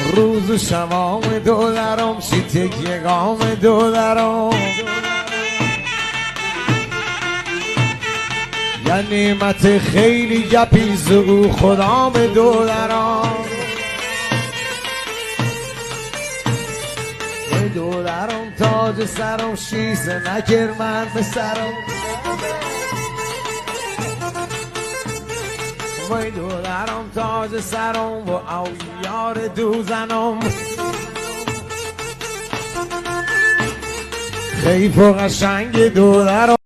روز و شمام دولارم شیتک یگام دولارم یا نعمت خیلی گپیز او خدام دولارم وی دولارم تاج سرم شیسه نکر من به سرم وی دولارم تاج سرم و او یار دوزنم خیف و قشنگ دولارم